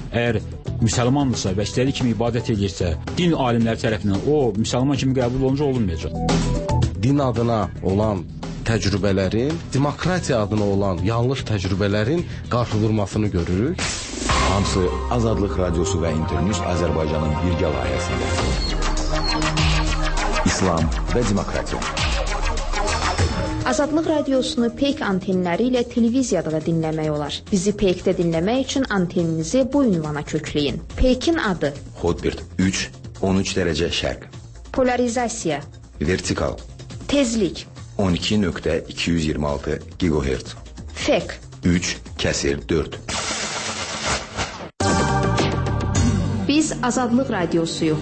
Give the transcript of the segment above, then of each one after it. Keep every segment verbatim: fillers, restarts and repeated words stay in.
əgər müsəlmandırsa və istədiyi kimi ibadət edirsə, din alimləri tərəfindən o müsəlman kimi qəbul olunca olunmayacaq. Din adına olan təcrübələrin, demokratiya adına olan yanlış təcrübələrin qarşıdurmasını görürük. Hamısı Azadlıq Radiosu və Internews Azərbaycanın birgə layihəsində. İslam və demokratiya. Azadlıq Radiosunu Peyk antenləri ilə televiziyada da dinləmək olar. Bizi Peykdə dinləmək üçün anteninizi bu ünvana kökləyin. Peykin adı: Hotbird üç on üç dərəcə şərq. Polarizasiya: Vertikal. Tezlik: on iki nöqtə iki yüz iyirmi altı gigahertz. Fek: üç kəsir dörd. Biz Azadlıq Radiosuyuq.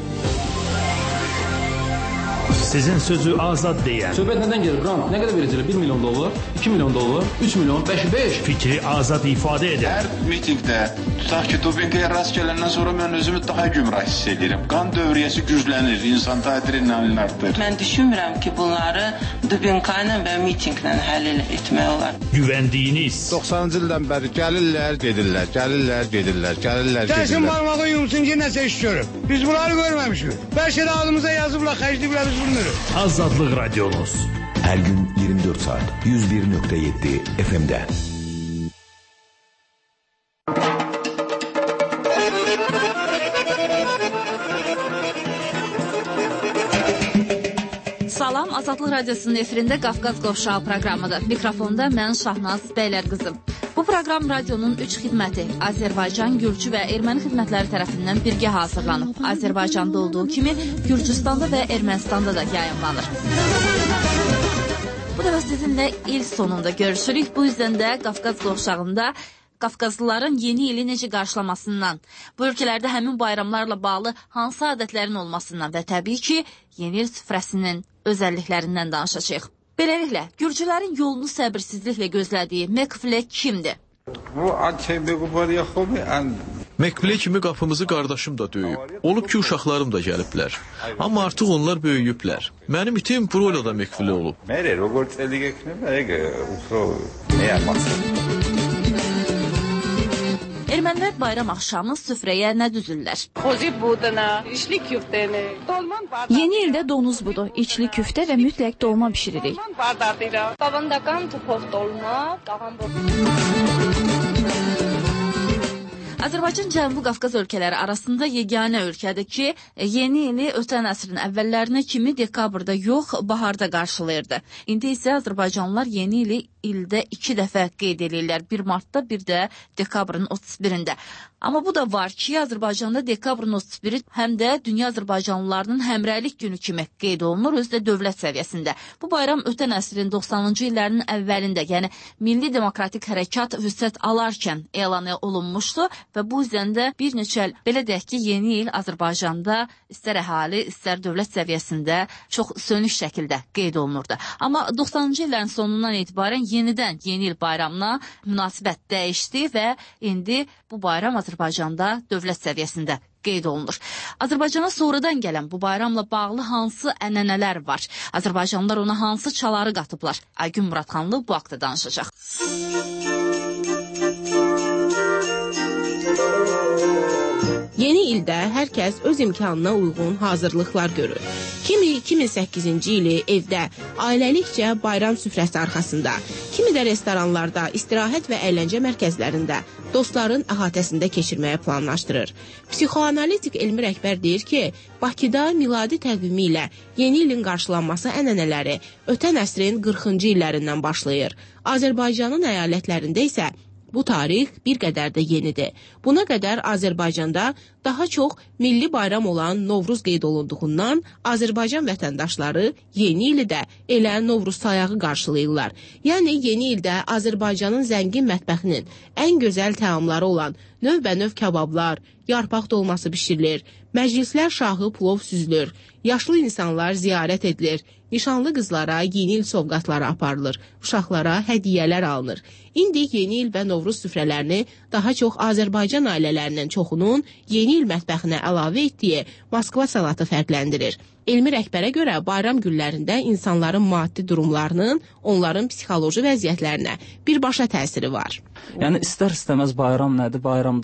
Sizin sözü azad deyən. Söhbət nədən gelir? Qrant nə qədər verəcəklər? bir milyon dollar, iki milyon dollar, üç milyon, beş, beş. Fikri azad ifadə edən. Hər mitingdə tutaq ki, dopinqaya rast gələndən sonra mən özümü daha gümrah hiss edirəm. Qan dövriyyəsi güclənir, insanda adrenalin artır. Mən düşünmürəm ki, bunları dopinqayla və mitinqlə həll etmək olar. Güvəndiyiniz. doxsanıncı ildən bəri gəlirlər, gedirlər, gəlirlər, gedirlər, gəlirlər, gedirlər. Gəlsin barmağı yumsun ki, nəsə iş görüb. Biz bunları görməmişik. Bəlkə də adımıza yazıblar, xərcliyiblər, biz bunu. Azadlıq Radiomuz. Hər gün iyirmi dörd saat yüz bir nöqtə yeddi F M'də. Salam, Azadlıq Radiosunun efirində Qafqaz Qovşağı proqramıdır. Mikrofonda mən Şahnaz Bəylər qızım. Bu proqram radionun üç xidməti, Azərbaycan, Gürcü və Erməni xidmətləri tərəfindən birgə hazırlanıb. Azərbaycanda olduğu kimi Gürcüstanda və Ermənistanda da yayımlanır. Bu dəfə sizinlə il sonunda görüşürük. Bu yüzden də Qafqaz Qovşağında Qafqazlıların yeni ili necə qarşılamasından, bu ölkələrdə həmin bayramlarla bağlı hansı adətlərin olmasından və təbii ki, yeni il süfrəsinin özəlliklərindən danışacağıq. Beləliklə, Gürcülərin yolunu səbirsizliklə gözlədiyi Mekvile kimdir? Mekvile kimi qapımızı qardaşım da döyüb. Olub ki, uşaqlarım da gəliblər. Amma artıq onlar böyüyüblər. Mənim itim Broyloda Mekvile olub. Ermənilər bayram axşamı süfrəyə nə düzürlər? Yeni ildə donuz budu, içli küftə və mütləq dolma bişiririk. Azərbaycan Cənubi Qafqaz ölkələri arasında yeganə ölkədir ki, yeni ili ötən əsrin əvvəllərinə kimi dekabrda yox, baharda qarşılayırdı. İndi isə Azərbaycanlılar yeni ili ildə iki dəfə qeyd edirlər. bir martda, bir də dekabrın otuz birində. Amma bu da var ki, Azərbaycanda dekabrın otuz biri həm də Dünya Azərbaycanlılarının həmrəylik günü kimi qeyd olunur, özü də dövlət səviyyəsində. Bu bayram ötən əsrin doxsanıncı illərinin əvvəlində, yəni Milli Demokratik Hərəkat vüsət alarkən elan olunmuşdu və bu yüzden də bir neçə, belə deyək ki, yeni il Azərbaycanda istər əhali, istər dövlət səviyyəsində çox sönük şəkildə qeyd olunurdu. Amma doxsanıncı illərin sonundan etibarən yenidən yeni il bayramına münasibət dəyişdi və indi bu bayram Azərbaycanda dövlət səviyyəsində qeyd olunur. Azərbaycana sonradan gələn bu bayramla bağlı hansı ənənələr var? Azərbaycanlılar ona hansı çaları qatıblar? Aygün Muradxanlı bu haqda danışacaq. Yeni ildə hər kəs öz imkanına uyğun hazırlıqlar görür. Kimi iki min səkkizinci ili evdə, ailəlikcə bayram süfrəsi arxasında, kimi də restoranlarda, istirahət və əyləncə mərkəzlərində, dostların əhatəsində keçirməyə planlaşdırır. Psixoanalitik Elmi Rəhbər deyir ki, Bakıda miladi təqvimi ilə yeni ilin qarşılanması ənənələri ötən əsrin qırxıncı illərindən başlayır. Azərbaycanın əyalətlərində isə bu tarix bir qədər də yenidir. Buna qədər Azərbaycanda daha çox milli bayram olan Novruz qeyd olunduğundan Azərbaycan vətəndaşları yeni ili də elə Novruz sayağı qarşılayırlar. Yəni yeni ildə Azərbaycanın zəngin mətbəxinin ən gözəl təamları olan növbənöv kabablar, yarpaq dolması bişirilir, məclislər şahı plov süzülür, yaşlı insanlar ziyarət edilir, nişanlı qızlara yeni il sovqatları aparılır, uşaqlara hədiyyələr alınır. İndi yeni il və Novruz süfrələrini daha çox Azərbaycan ailələrinin çoxunun yeni il mətbəxinə əlavə etdiyi Moskva salatı fərqləndirir. Elmi rəhbərə görə bayram günlərində insanların maddi durumlarının onların psixoloji vəziyyətlərinə birbaşa təsiri var. Yəni istər-istəməz bayram nədir? Bayramda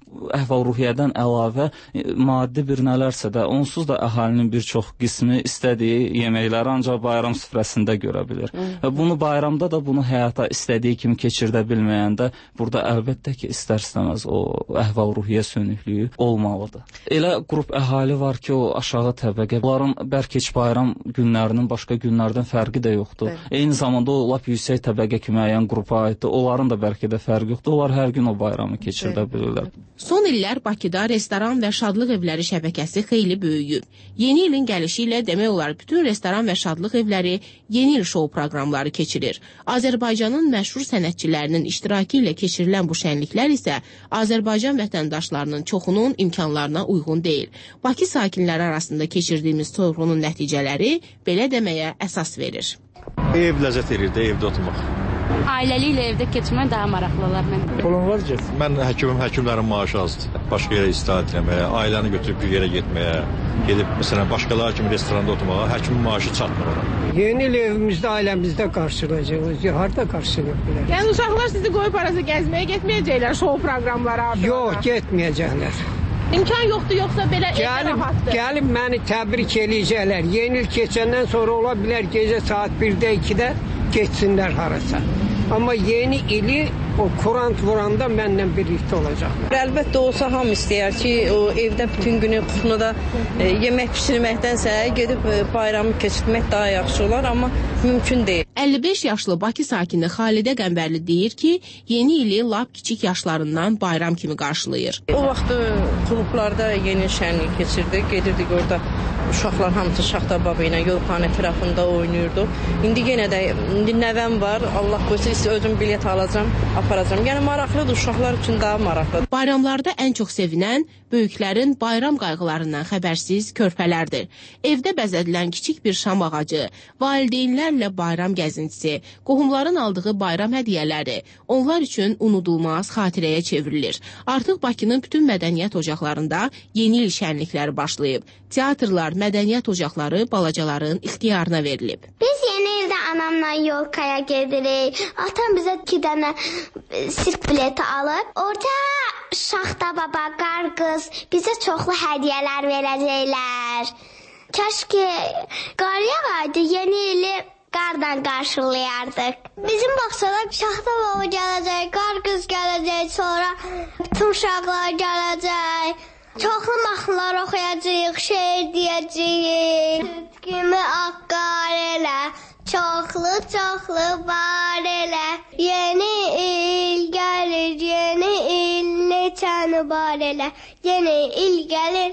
əhval-ruhiyyədən əlavə maddi bir nələrsə də, onsuz da əhalinin bir çox qismi istədiyi yeməkləri ancaq bayram süfrəsində görə bilir. Və bunu bayramda da bunu həyata istədiyi kimi keçirdə bilməyəndə burada əlbəttə ki, istər-istəməz o əhval-ruhiyyə sönüklüyü olmalıdır. Elə qrup əhali var ki, o aşağı təbəqə, onların bəlkə heç bayram günlərinin başqa günlərdən fərqi də yoxdur. Bəli. Eyni zamanda o lap yüksək təbəqə ki, müəyyən qrupa aiddir. Onların da bəlkə də fərqi yoxdur. Onlar hər gün o bayramı keçirdə bilirlər. Son illər Bakıda restoran və şadlıq evləri şəbəkəsi xeyli böyüyüb. Yeni ilin gəlişi ilə demək olar bütün restoran və şadlıq evləri yeni il şou proqramları keçirir. Azərbaycanın məşhur sənətçilərinin iştirakı ilə keçirilən bu şənliklər isə Azərbaycan vətəndaşlarının çoxunun imkanlarına uyğun deyil. Bakı sakinləri arasında keçirdiyimiz sorğunun nəticələri belə deməyə əsas verir. Ev ləzzət edir də, evdə oturmaq. Ailəli ilə evdə keçmək daha maraqlılar mənə. Pulun var ki? Mən həkimim, həkimlərin maaşı azdır. Başqa yerə istirahət etməyə, ailəni götürüb bir yerə getməyə, gedib məsələn başqaları kimi restoranda oturmağa, həkimin maaşı çatmır ona. Yeni il evimizdə, ailəmizdə qarşılayacağıq. Harda qarşılayaq bilər? Yəni uşaqlar sizi qoyub arası gəzməyə getməyəcəklər, şou proqramları artıq. Yox, getməyəcəklər. İmkan yoxdur, yoxsa belə evdə rahatdır? Gəlib məni təbrik eləyəcəklər. Yeni il keçəndən sonra ola bilər gecə saat birdə, ikidə geçsinlər harasa. Amma yeni ili o kurant vuranda məndən birlikdə olacaq. Əlbəttə olsa hamı istəyər ki, o evdə bütün günü kuxnada e, yemək pişirməkdənsə gedib e, bayramı keçirmək daha yaxşı olar, amma mümkün deyil. əlli beş yaşlı Bakı sakini Xalidə Qəmbərli deyir ki, yeni ili lap kiçik yaşlarından bayram kimi qarşılayır. O vaxt klublarda yeni şənlik keçirdik, gedirdik orada uşaqlar hamısı şaxta baba ilə yolxanə ətrafında oynayırdı. İndi yenə də indi nəvəm var, Allah qoysa özüm bilet alacağam, aparacağam. Yəni maraqlıdır, uşaqlar üçün daha maraqlıdır. Bayramlarda ən çox sevinən böyüklərin bayram qayğılarından xəbərsiz körpələrdir. Evdə bəzədilən kiçik bir şam ağacı, valideynlərlə bayram gəzintisi, qohumların aldığı bayram hədiyyələri onlar üçün unudulmaz xatirəyə çevrilir. Artıq Bakının bütün mədəniyyət ocaqlarında yeni il şənlikləri başlayıb. Teatrlar, mədəniyyət ocaqları balacaların ixtiyarına verilib. Biz yeni ildə anamla yolkaya gedirik. Atam bizə iki dənə sirk bileti alıb. Orada Şaxta baba, qarqız bizə çoxlu hədiyyələr verəcəklər. Kaş ki qar yağaydı, yeni ili qardan qarşılayardıq. Bizim bağçada Şaxta baba gələcək, qarqız gələcək, sonra bütün uşaqlar gələcək. Çoxlu mahnılar oxuyacağıq, şeir deyəcəyik. Süt kimi ağqar elə, çoxlu çoxlu var elə. Yeni il gəlir, yeni il neçəni var elə. Yeni il gəlir.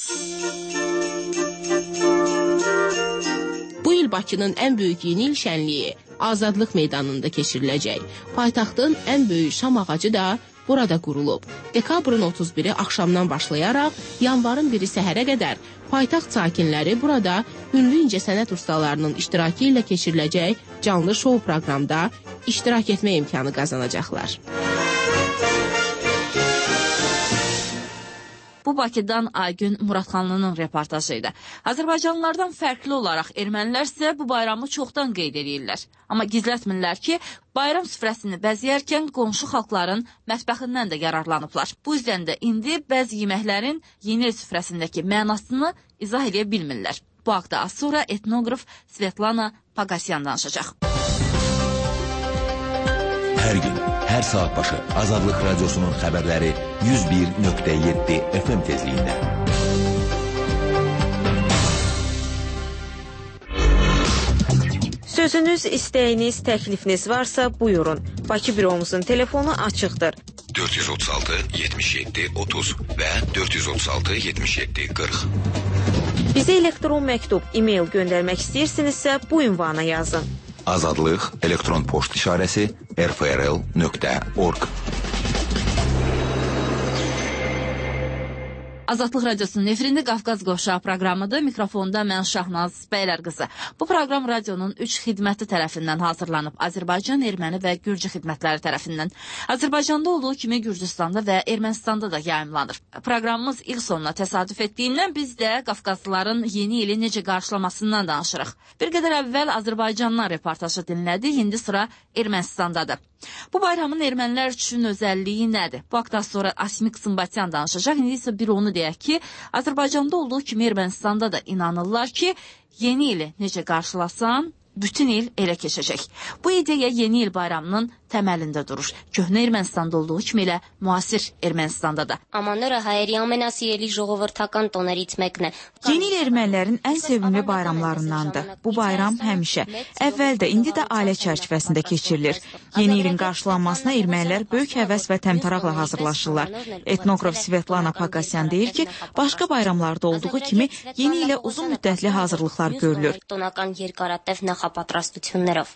Bu il Bakının ən böyük yeni il şənliyi Azadlıq meydanında keçiriləcək. Paytaxtın ən böyük şam ağacı da burada qurulub. Dekabrın otuz biri axşamdan başlayaraq yanvarın biri səhərə qədər paytaxt sakinləri burada ünlü incəsənət ustalarının iştirakı ilə keçiriləcək canlı şou proqramda iştirak etmə imkanı qazanacaqlar. Bu Bakıdan Aygün Muradxanlının reportajı idi. Azərbaycanlılardan fərqli olaraq ermənilər isə bu bayramı çoxdan qeyd edirlər. Amma gizlətmirlər ki, bayram süfrəsini bəzəyərkən qonşu xalqların mətbəxindən də yararlanıblar. Bu yüzden də indi bəzi yeməklərin yeni il süfrəsindəki mənasını izah edə bilmirlər. Bu haqda az sonra etnoqraf Svetlana Pagasyan danışacaq. Hər gün, hər saat başı Azadlıq Radyosu'nun xəbərləri yüz bir nöqtə yeddi F M tezliyində. Sözünüz, istəyiniz, təklifiniz varsa buyurun. Bakı büromuzun telefonu açıqdır. dörd yüz otuz altı yetmiş yeddi otuz və dörd yüz otuz altı yetmiş yeddi qırx. Bizə elektron məktub, e-mail göndərmək istəyirsinizsə bu ünvana yazın. Azadlıq elektron poçt işarəsi r f r l nöqtə org. Azadlıq Radyosu'nun nefrində Qafqaz Qovşağı proqramıdır. Mikrofonda mən Şahnaz Bəylər qızı. Bu proqram radionun üç xidməti tərəfindən hazırlanıb. Azərbaycan, erməni və gürcü xidmətləri tərəfindən. Azərbaycanda olduğu kimi Gürcüstanda və Ermənistanda da yayımlanır. Proqramımız il sonuna təsadüf etdiyindən biz də Qafqazlıların yeni ili necə qarşılamasından danışırıq. Bir qədər əvvəl Azərbaycandan reportajı dinlədik, indi sıra Ermənistandadır. Bu bayramın ermənilər üçün özəlliyi nədir? Bu haqda sonra Asmik Sımbatyan danışacaq. İndi isə bir onu deyək ki, Azərbaycanda olduğu kimi Ermənistanda da inanırlar ki, yeni ili necə qarşılasan, bütün il elə keçəcək. Bu ideya yeni il bayramının təməlində durur. Köhnə Ermənistanda olduğu kimi elə müasir Ermənistanda da. Amanlara hayri ամենասիրելի ժողովրդական տոներից մեկն է. Yeni il ermənilərin ən sevimli bayramlarındandır. Bu bayram həmişə, əvvəl də, indi də ailə çərçivəsində keçirilir. Yeni ilin qarşılanmasına ermənilər böyük həvəs və təmtaraqla hazırlaşırlar. Etnoqraf Svetlana Pakasyan deyir ki, başqa bayramlarda olduğu kimi yeni ilə uzun müddətli hazırlıqlar görülür. Տոնական երկարատև նախապատրաստություններով.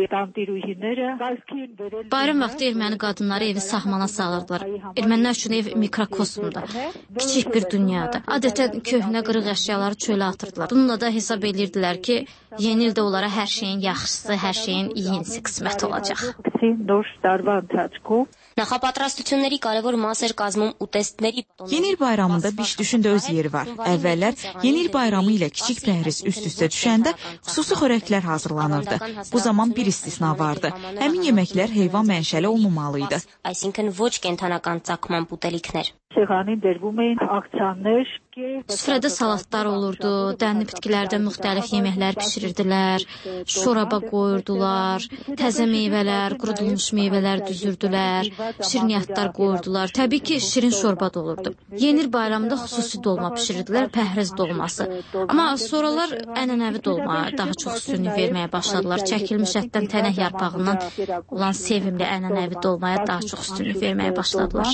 Bayram vaxtı erməni qadınları evi sahmana salırdılar. Ermənilər üçün ev mikrokosmdur. Kiçik bir dünyadır. Adətən köhnə qırıq əşyaları çölə atırdılar. Bununla da hesab edirdilər ki, yeni ildə onlara hər şeyin yaxşısı, hər şeyin iyisi qismət olacaq. Նախապատրաստությունների կարևոր մաս էր կազմում ուտեստների. Yeni il bayramında biş-düşün də öz yeri var. Əvvəllər yeni il bayramı ilə kiçik pəhriz üst-üstə düşəndə xüsusi xörəklər hazırlanırdı. Bu zaman bir istisna vardı. Həmin yeməklər heyvan mənşəli olmamalıydı. Այսինքն ոչ կենթանական ծագման ուտելիքներ. Süfrədə salatlar olurdu, dənli bitkilərdən müxtəlif yeməklər pişirirdilər, şoraba qoyurdular, təzə meyvələr, qurudulmuş meyvələr düzürdülər, şirniyyatlar qoyurdular. Təbii ki, şirin şorba da olurdu. Yeni il bayramında xüsusi dolma pişirirdilər, pəhriz dolması. Amma sonralar ənənəvi dolma daha çox üstünlük verməyə başladılar. Çəkilmiş ətdən tənək yarpağından olan sevimli ənənəvi dolmaya daha çox üstünlük verməyə başladılar.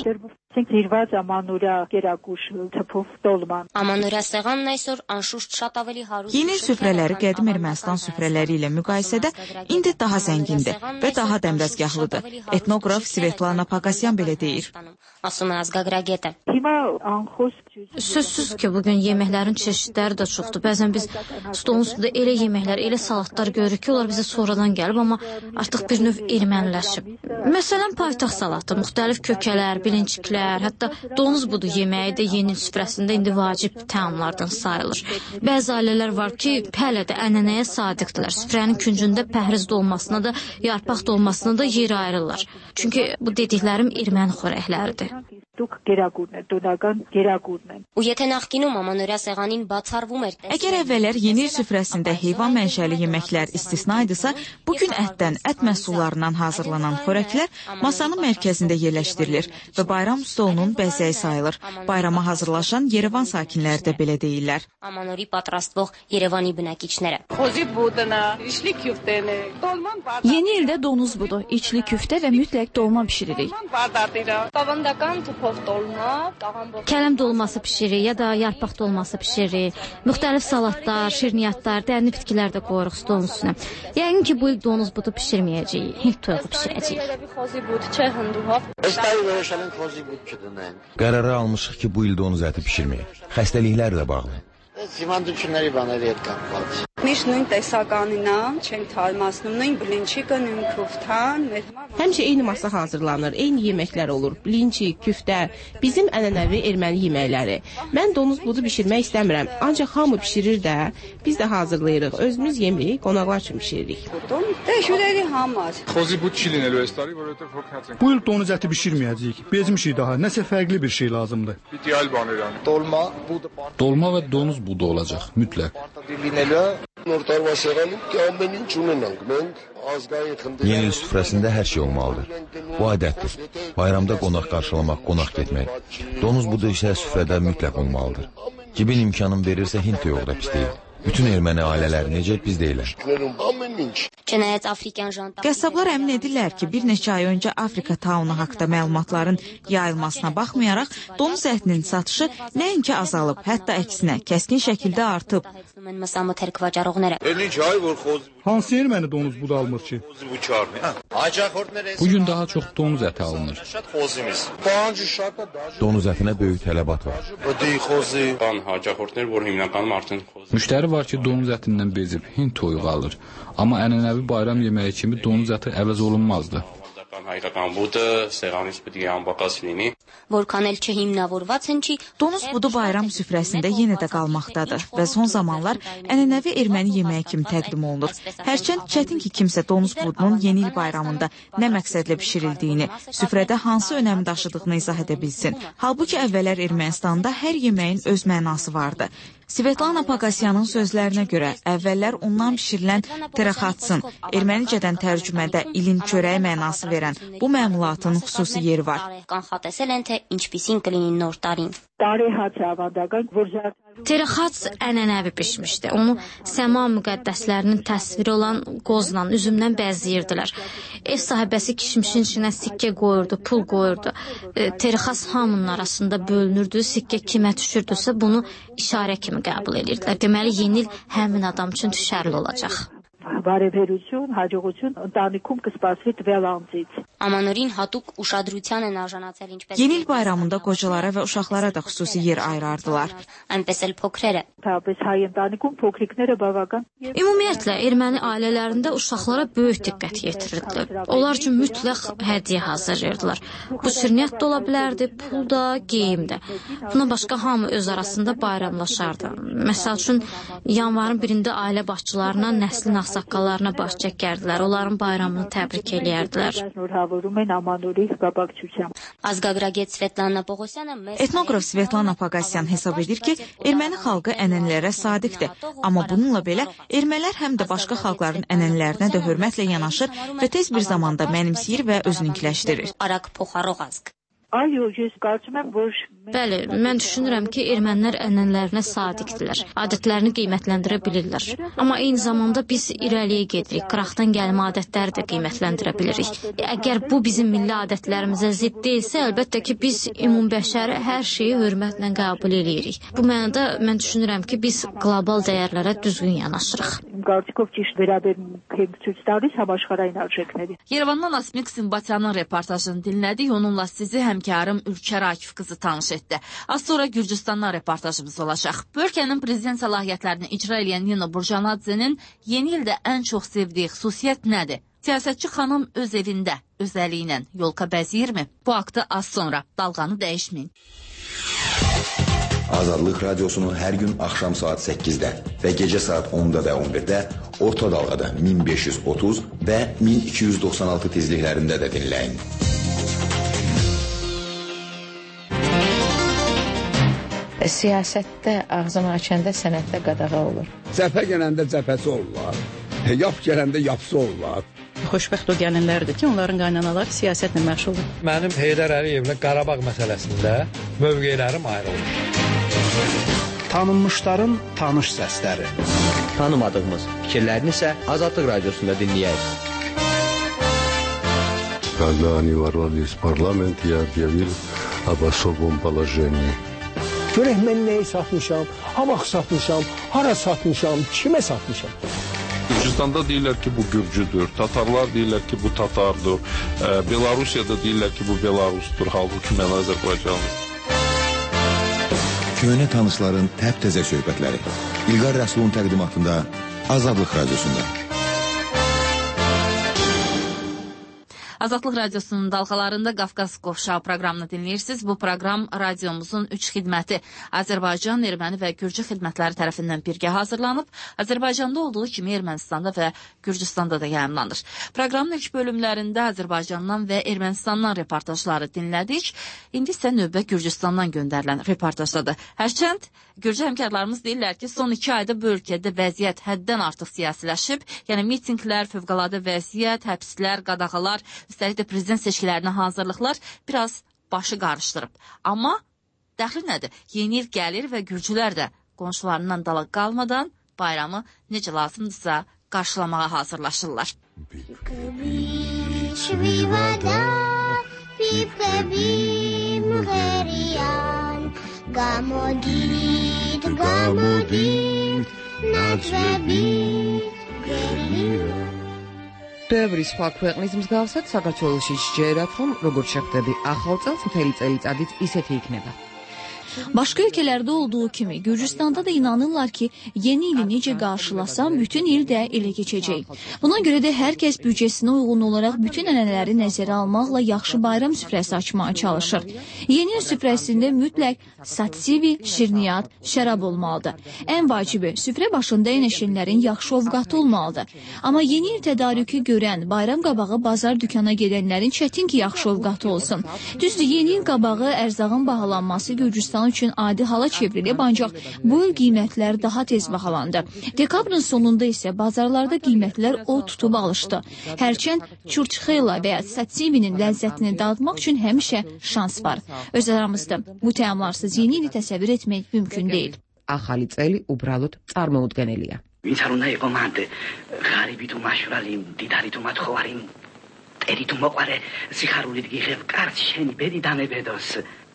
Amanora sեղանն այսօր անշուշտ շատ ավելի հարուստ. Yeni il süfrələri qədim Ermənistan süfrələri ilə müqayisədə indi daha zəngindir və daha dəmdəzgahlıdır. Etnoqraf Svetlana Pakasyan belə deyir. Ասում է ազգագրագետը. Sözsüz ki, bugün yeməklərin çeşidləri də çoxdur. Bəzən biz stolun üstündə elə yeməklər, elə salatlar görürük ki, onlar bizə sonradan gəlib, amma artıq bir növ erməniləşib. Məsələn, paytaxt salatı, müxtəlif kökələr, bilinciklər, hətta donuz budu yeməyi də yeni il süfrəsində indi vacib təamlardan sayılır. Bəzi ailələr var ki, hələ də ənənəyə sadiqdirlər. Süfrənin küncündə pəhriz dolmasına da, yarpaq dolmasına da yer ayırırlar. Çünki bu dediklərim erməni xörəkləridir. Ու եթե նախկինում ամանորյա սեղանին բացառվում էր. Əgər əvvəllər yeni il süfrəsində heyvan mənşəli yeməklər istisna idisə, bugün ətdən, ət məhsullarından hazırlanan xörəklər masanın mərkəzində yerləşdirilir və bayram stolunun bəzəyi sayılır. Bayrama hazırlaşan Yerevan sakinləri də belə deyirlər. Aմանորի պատրաստվող Երևանի բնակիչները. Yeni ildə donuz budu, içli küftə və mütləq dolma bişiririk. Kələm dolması pişiririk ya da yarpaq dolması pişiririk. Müxtəlif salatlar, şirniyyatlar, dərli bitkilər də qoyuruq stolun üstünə. Yəqin ki, bu il donuz budu pişirməyəcəyik, hind toyuğu pişirəcəyik. Qərarı almışıq ki, bu il donuz əti pişirməyək. Xəstəliklər də bağlı. Միշտ նույն տեսականին է, չենք թարմացնում, նույն բլինչիկը, նույն küftan. Həmişə eyni masa hazırlanır, eyni yeməklər olur. Blinçik, küftə, bizim ənənəvi erməni yeməkləri. Mən donuz budu bişirmək istəmirəm, ancaq hamı bişirir də, biz də hazırlayırıq. Özümüz yemirik, qonaqlar üçün bişiririk. Bu il donuz əti bişirməyəcəyik. Bezmişik daha, nəsə fərqli bir şey lazımdır. Dolma və donuz budu olacaq, mütləq. Yeni il süfrəsində hər şey olmalıdır. Bu adətdir. Bayramda qonaq qarşılamaq, qonaq getmək. Donuz budu isə süfrədə mütləq olmalıdır. Cibin imkanın verirsə Hind toyuğu da pis deyil. Bütün erməni ailələri necə biz deyilər. Qəssablar əmin edirlər ki, bir neçə ay öncə Afrika taunu haqda məlumatların yayılmasına baxmayaraq, donuz ətinin satışı nəinki azalıb, hətta əksinə, kəskin şəkildə artıb. Hansı erməni donuz budu almır ki? Bugün daha çox donuz əti alınır. Donuz ətinə böyük tələbat var. Müştəri var ki, donuz ətindən bezib Hind toyuğu alır. Amma ənənəvi bayram yeməyi kimi donuz əti əvəz olunmazdı. Որքան էլ չհիմնավորված հնչի, Donuz budu bayram süfrəsində yenə də qalmaqdadır və son zamanlar ənənəvi erməni yeməyi kimi təqdim olunur. Hərçənd çətin ki, kimsə donuz budunun yeni il bayramında nə məqsədlə bişirildiyini, süfrədə hansı önəmi daşıdığını izah edə bilsin. Halbuki əvvəllər Ermənistanda hər yeməyin öz mənası vardı. Svetlana Pakasyanın sözlərinə görə əvvəllər ondan bişirilən teraxatsın, ermənicədən tərcümədə ilin çörəyi mənası verən bu məmulatın xüsusi yeri var. Teraxats ənənəvi bişmişdi. Onu səma müqəddəslərinin təsviri olan qozla, üzümdən bəzləyirdilər. Ev sahibəsi kişmişin içinə sikkə qoyurdu, pul qoyurdu. E, Teraxats hamının arasında bölünürdü, sikkə kimə düşürdüsə bunu işarə kimi qəbul edirdilər. Deməli, yeni il həmin adam üçün düşərli olacaq. Բարեբերություն, հաջողություն ընտանիքում կսպասվի տվյալ անձից։ Amanորին հատուկ ուշադրության են արժանացել ինչպես Yeni il bayramında qocalara və uşaqlara da xüsusi yer ayırardılar. Այնպես էլ փոքրերը։ Թափես հայ ընտանիքում փոքրիկները բավական Ümumiyyətlə, erməni ailələrində uşaqlara böyük diqqət yetirirdilər. Onlar üçün mütləq hədiyyə hazırlayırdılar. Bu sürniyyət də ola bilərdi, pul da, geyim də. Buna başqa hamı öz arasında bayramlaşardı. Məsəl üçün, yanvarın birində ailə başçılarına, nəslin ağsaqqallarına baş çəkərdilər. Onların bayramını təbrik eləyərdilər. Ազգագրագետ Svetlana Pogosyan-ը Etnoqraf Svetlana Pogosyan hesab edir ki, erməni xalqı ənənələrə sadiqdir. Amma bununla belə ermənilər həm də başqa xalqların ənənələrinə də hörmətlə yanaşır və tez bir zamanda mənimsəyir və özününkiləşdirir. Araq փոխառող ազգ։ Bəli, mən düşünürəm ki, ermənilər ənənələrinə sadiqdirlər, adətlərini qiymətləndirə bilirlər. Amma eyni zamanda biz irəliyə gedirik, qıraqdan gəlmə adətləri də qiymətləndirə bilirik. Əgər bu bizim milli adətlərimizə zidd deyilsə, əlbəttə ki, biz ümumbəşəri hər şeyi hörmətlə qəbul edirik. Bu mənada mən düşünürəm ki, biz qlobal dəyərlərə düzgün yanaşırıq. Yerevandan Asmik Simbatyanın reportajını dinlədik. Onunla sizi həmkarım Ülkər Akif qızı tanış etdi. Az sonra Gürcüstandan reportajımız olacaq. Bu ölkənin prezident səlahiyyətlərini icra edən Nino Burjanadzenin yeni ildə ən çox sevdiyi xüsusiyyət nədir? Siyasətçi xanım öz evində, öz əli ilə yolka bəzəyirmi? Bu haqda az sonra. Dalğanı dəyişməyin. Azadlıq Radiosunu hər gün axşam saat səkkizdə və gecə saat onda və on birdə orta dalğada min beş yüz otuz və min iki yüz doxsan altı tezliklərində də dinləyin. Siyasətdə ağzını açanda sənətdə qadağa olur. Cəbhə gələndə cəbhəsi olurlar, yap gələndə yapsı olurlar. Xoşbəxt o gələnlərdir ki, onların qaynanaları siyasətlə məşğuldur. Mənim Heydər Əliyevlə Qarabağ məsələsində mövqelərim ayrılır. Tanınmışların tanış səsləri. Tanımadığımız fikirlərini isə Azadlıq Radiosunda dinləyək. Когда они ворвались в парламент, я объявил об особом положении. Görək mən nəyi satmışam, ha vaxt satmışam, hara satmışam, kimə satmışam. Gürcüstanda deyirlər ki, bu Gürcüdür, Tatarlar deyirlər ki, bu Tatardır, Belarusiyada deyirlər ki, bu Belarusdur, halbuki mən Azərbaycanlıyım. Köhnə tanışların təp-təzə söhbətləri. İlqar Rəsulun təqdimatında Azadlıq Radiosunda. Azadlıq Radiosunun dalğalarında Qafqaz Qovşağı proqramını dinləyirsiniz. Bu proqram radiomuzun üç xidməti Azərbaycan, Erməni və Gürcü xidmətləri tərəfindən birgə hazırlanıb. Azərbaycanda olduğu kimi Ermənistanda və Gürcüstanda da yayımlanır. Proqramın ilk bölümlərində Azərbaycandan və Ermənistandan reportajları dinlədik. İndi isə növbə Gürcüstandan göndərilən reportajdadır. Hərçənd Gürcü həmkarlarımız deyirlər ki, son iki ayda bu ölkədə vəziyyət həddən artıq siyasiləşib. Yəni mitinglər, fövqəladə vəziyyət, həbslər, qadağalar, üstəlik də prezident seçkilərinə hazırlıqlar biraz başı qarışdırıb. Amma dəxli nədir? Yeni il gəlir və Gürcülər də qonşularından dala qalmadan bayramı necə lazımdırsa qarşılamağa hazırlaşırlar. Gamodit, gamodit, naczrebit, gelira. ბევრი სხვა ქვეყნის მსგავსად საქართველოში შეერათ, რომ როგორც შეხვდები ახალ წელს, მთელი წელიწადიც ისეთი იქნება. Başqa ölkələrdə olduğu kimi Gürcüstanda da inanırlar ki, yeni ili necə qarşılasam, bütün il də elə keçəcək. Buna görə də hər kəs büdcəsinə uyğun olaraq bütün ənənələri nəzərə almaqla yaxşı bayram süfrəsi açmağa çalışır. Yeni il süfrəsində mütləq satsivi, şirniyyat, şərab olmalıdır. Ən vacibi, süfrə başında əyləşənlərin yaxşı ovqatı olmalıdır. Amma yeni il tədarükü görən, bayram qabağı bazar dükana gedənlərin çətin ki, yaxşı ovqatı olsun. Düzdür, yeni il qabağı ərzağın bahalanması Gürcüstan üçün adi hala çevrilib, ancaq bu il qiymətlər daha tez bahalandı. Dekabrın sonunda isə bazarlarda qiymətlər o tutub alışdı. Hərçənd çurçxela və ya satsivinin ləzzətini dadmaq üçün həmişə şans var. Öz aramızda bu təamlarsız yeni ili təsəvvür etmək mümkün deyil. ახალი წელი უბრალოდ წარმოუდგენელია. ვინც არ უნდა იყო მანდ ღარიბი თუ მაშვრალი, მდიდარი თუ მათხოვარი, მტერი თუ მოყვარე, სიხარულით გიღებ კარს შენი ბედი დამებედოს.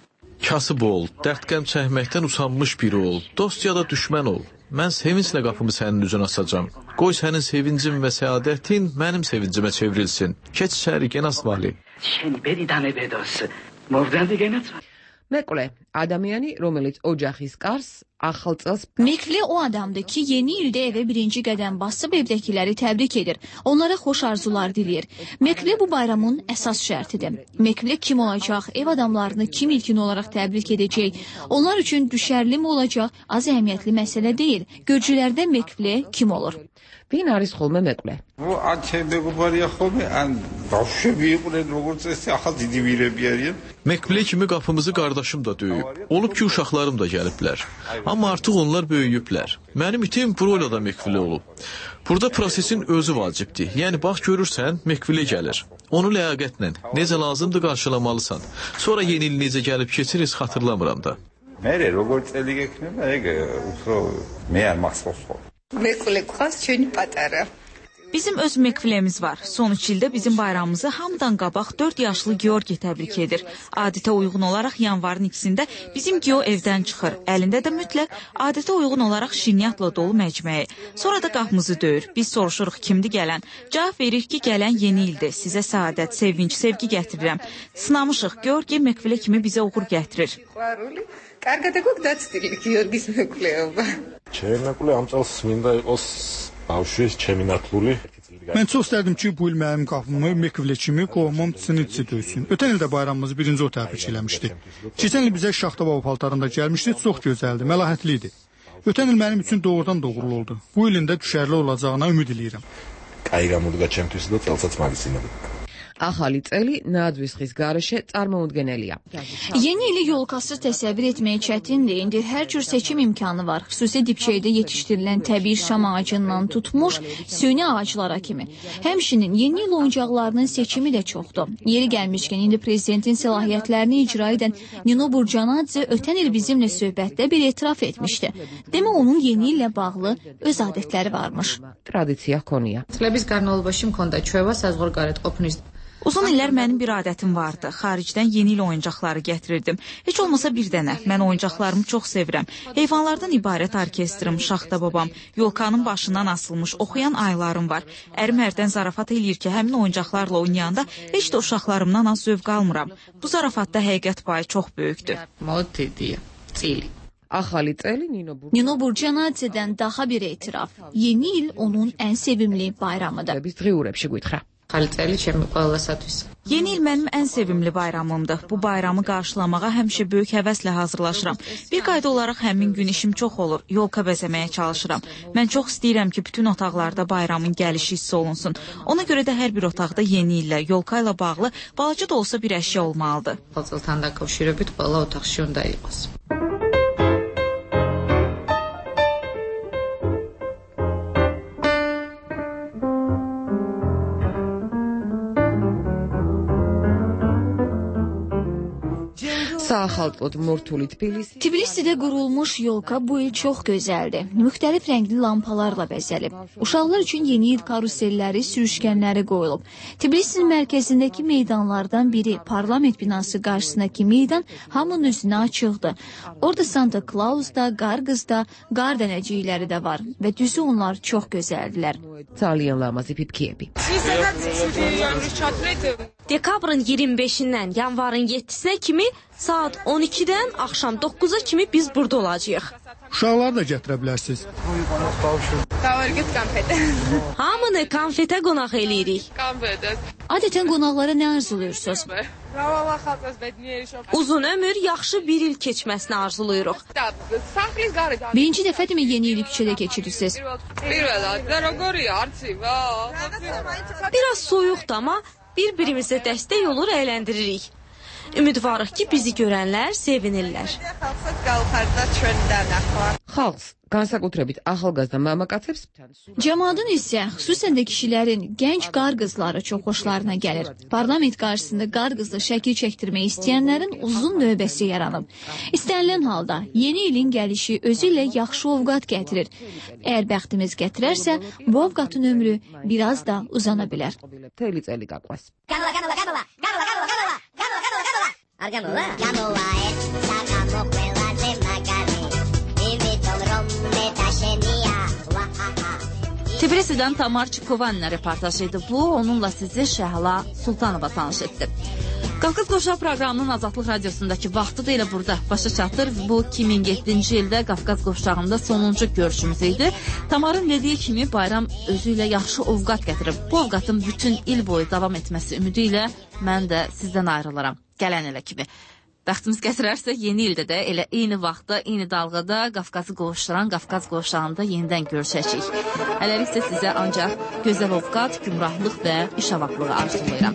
Kasıb ol, dərdqəm çəkməkdən usanmış biri ol, dost ya da düşmən ol. Mən sevinclə qapımı sənin üzünə açacam. Qoy sənin sevincin və səadətin mənim sevincimə çevrilsin. Keç içəri, genaz vali. შენი ბედი დამებედოს. მოვდანდი genaz vali. მეკლე, ადამიანი, რომელიც ოჯახის კარს ახალ წელს Mekle o adamdır ki, yeni ildə evə birinci qədəm basıb evdəkiləri təbrik edir. Onlara xoş arzular diləyir. Mekle bu bayramın əsas şərtidir. Mekle kim olacaq, ev adamlarını kim ilkin olaraq təbrik edəcək? Onlar üçün düşərli mi olacaq, az əhəmiyyətli məsələ deyil. Gürcülərdə mekle kim olur? ვინ არის ხოლმე მეკლე? ანჩე მეგობარია ხოლმე, ან ბავშვები იყვნენ როგორც ეს ახალ დიდი ვირები არიან. Mekle kimi qapımızı qardaşım da döyüb. Olub ki, uşaqlarım da gəliblər. Amma artıq onlar böyüyüblər. Mənim itim Broyla da mekvile olub. Burada prosesin özü vacibdir. Yəni, bax görürsən, mekvile gəlir. Onu ləyaqətlə, necə lazımdır qarşılamalısan. Sonra yeni il necə gəlib keçiriz, xatırlamıram da. მერე როგორც წელი გექნება, ეგ უფრო მე არ მახსოვს ხოლმე. მეკლე ყავს ჩვენი პატარა. Bizim öz mekvilemiz var. Son üç ildə bizim bayramımızı hamıdan qabaq dörd yaşlı Georgi təbrik edir. Adətə uyğun olaraq yanvarın ikisində bizim Geo evdən çıxır. Əlində də mütləq adətə uyğun olaraq şirniyyatla dolu məcməyi. Sonra da qapımızı döyür. Biz soruşuruq kimdir gələn. Cavab verir ki, gələn yeni ildir. Sizə səadət, sevinç, sevgi gətirirəm. Sınamışıq. Georgi mekvilə kimi bizə uğur gətirir. კარგად გოგდაცდილი გიორგის მეკვლეობა. ჩემი მეკლე ამ წელს მინდა იყოს ბავშვის ჩემი ნათლული. Mən çox istərdim ki, bu il mənim qapımı mekvile kimi qohumum Tsinitsi döysün. Ötən ildə bayramımızı birinci o təbrik eləmişdi. Keçən il bizə şaxta baba paltarında gəlmişdi, çox gözəldi, məlahətli idi. Ötən il mənim üçün doğrudan doğrulu oldu. Bu ilin də düşərli olacağına ümid eləyirəm. კაი გამოდგა ჩემთვის და წელსაც მაგისინები. ახალი წელი ნაადვისხის garaşə წარმოუდგენელია. Yeni ili yolkasız təsəvvür etmək çətindir. İndi hər cür seçim imkanı var. Xüsusi dibçəkdə yetişdirilən təbii şam ağacından tutmuş süni ağaclara kimi. Həmçinin yeni il oyuncaqlarının seçimi də çoxdur. Yeri gəlmişkən indi prezidentin səlahiyyətlərini icra edən Nino Burcanadze ötən il bizimlə söhbətdə bir etiraf etmişdi. Demək onun yeni illə bağlı öz adətləri varmış. Tradisiya konuya. წლების განმავლობაში მქონდა ჩვევა საზღვარგარეთ ყოფნის. Uzun illər mənim bir adətim vardı. Xaricdən yeni il oyuncaqları gətirirdim. Heç olmasa bir dənə. Mən oyuncaqlarımı çox sevirəm. Heyvanlardan ibarət orkestrim, şaxta babam, yolkanın başından asılmış oxuyan aylarım var. Ərim hərdən zarafat eləyir ki, həmin oyuncaqlarla oynayanda heç də uşaqlarımdan az zövq almıram. Bu zarafatda həqiqət payı çox böyükdür. მოდიდია წილი. ახალი წელი ნინო Nino Burcanadze'dən daha bir etiraf. Yeni il onun ən sevimli bayramıdır. Biz დღიურებში გითხრა. ახალი წელი ჩემი ყველასათვის. Yeni il mənim ən sevimli bayramımdır. Bu bayramı qarşılamağa həmişə böyük həvəslə hazırlaşıram. Bir qayda olaraq həmin gün işim çox olur. Yolka bəzəməyə çalışıram. Mən çox istəyirəm ki, bütün otaqlarda bayramın gəlişi hiss olunsun. Ona görə də hər bir otaqda yeni illə, yolka ilə bağlı balaca da olsa bir əşya olmalıdır. Qalcıltan daqavşirებით ყველა otaqში უნდა იყოს. საახალწლოდ მორთული Tbilisi. Tbilisidə qurulmuş yolka bu il çox gözəldir. Müxtəlif rəngli lampalarla bəzəlib. Uşaqlar üçün yeni il karuselləri, sürüşkənləri qoyulub. Tbilisinin mərkəzindəki meydanlardan biri, parlament binası qarşısındakı meydan hamının üzünə açıqdır. Orada Santa Claus da, Qarqız da, qar dənəcikləri də var və düzü onlar çox gözəldilər. ძალიან ლამაზი ფიფქიები. Dekabrın iyirmi beşindən yanvarın yeddisinə kimi saat on ikidən axşam doqquza kimi biz burada olacağıq. Uşaqları da gətirə bilərsiniz. Hamını konfetə qonaq eləyirik. Adətən qonaqlara nə arzuluyursunuz? Uzun ömür, yaxşı bir il keçməsini arzuluyuruq. Birinci dəfədimi yeni ili küçədə keçirirsiniz? Biraz soyuqdur, amma bir-birimizə dəstək olur, əyləndiririk. Ümidvarıq ki, bizi görənlər sevinirlər. Xalq განსაკუთრებით ახალგაზრდა მამაკაცებს Cəmadın isə, xüsusən də kişilərin gənc qar qızları çox xoşlarına gəlir. Parlament qarşısında qar qızlı şəkil çəkdirmək istəyənlərin uzun növbəsi yaranıb. İstənilən halda yeni ilin gəlişi özü ilə yaxşı ovqat gətirir. Əgər bəxtimiz gətirərsə, bu ovqatın ömrü biraz da uzana bilər. მთელი წელი გაყვას. Tbilisi'dən Tamar Çikovan'la reportajıydı bu. Onunla sizi Şəhla Sultanova tanış etdi. Qafqaz Qoşağı proqramının Azadlıq Radiosundakı vaxtı da elə burada başa çatır. Bu iki min yeddinci ildə Qafqaz Qoşağında sonuncu görüşümüz idi. Tamarın dediyi kimi bayram özü ilə yaxşı ovqat gətirib. Bu ovqatın bütün il boyu davam etməsi ümidi ilə mən də sizdən ayrılaram. Gələn elə kimi. Bəxtimiz gətirərsə yeni ildə də elə eyni vaxtda, eyni dalğada Qafqazı qovuşduran Qafqaz Qoşağında yenidən görüşəcəyik. Hələlik isə sizə ancaq gözəl ovqat, gümrahlıq və iş avaqlığı arzulayıram.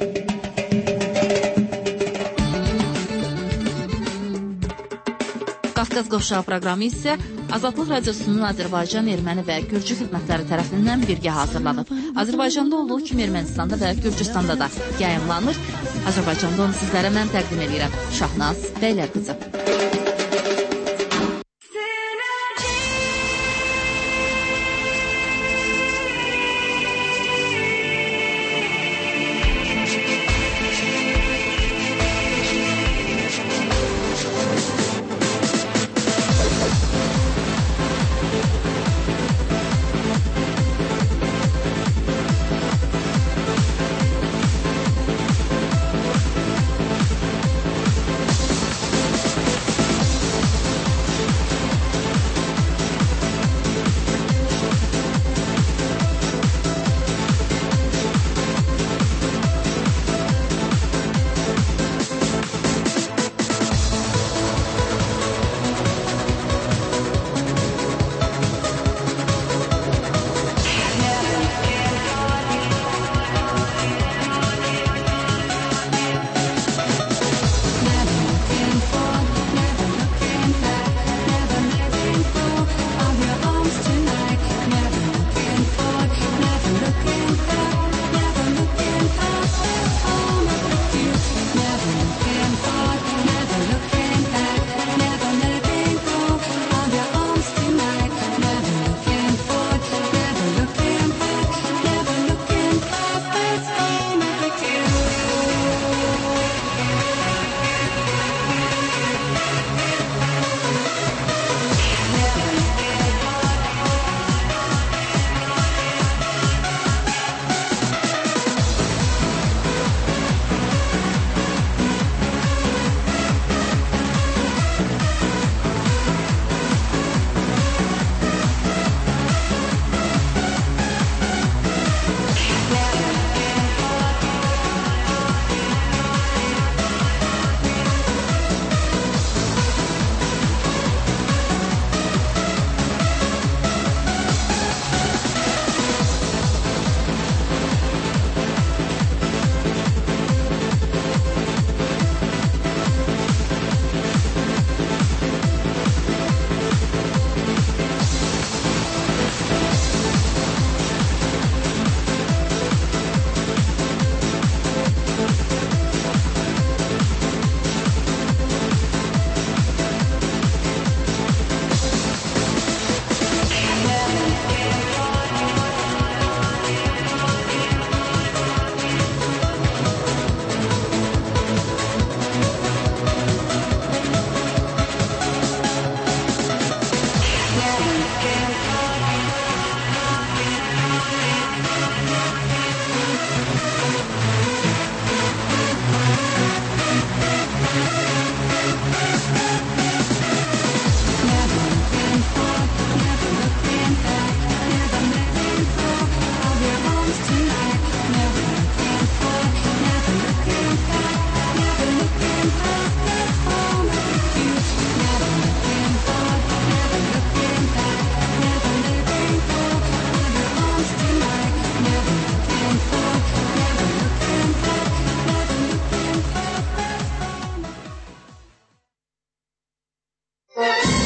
Qafqaz Qoşağı proqramı isə Azadlıq Radiosunun Azərbaycan, Erməni və Gürcü xidmətləri tərəfindən birgə hazırlanıb. Azərbaycanda olduğu kimi Ermənistanda və Gürcüstanda da yayımlanır. Azərbaycanda onu sizlərə mən təqdim edirəm. Şahnaz Bəylər qızı.